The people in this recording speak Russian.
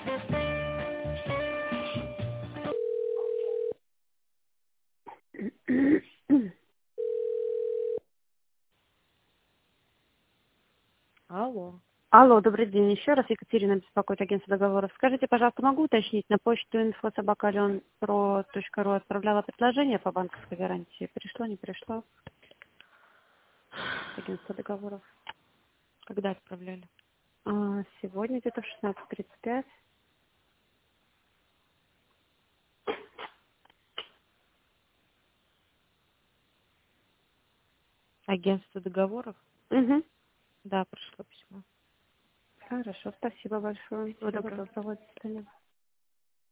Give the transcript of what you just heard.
Алло. Алло, добрый день. Еще раз Екатерина беспокоит, агентство договоров. Скажите, пожалуйста, могу уточнить, на почту info@leonpro.ru отправляла предложение по банковской гарантии. Пришло, не пришло? Агентство договоров. Когда отправляли? Сегодня где-то в 16:35. Агентство договоров? Угу. Да, пришло письмо. Хорошо, спасибо большое. Всего Всего доброго. доброго. До свидания.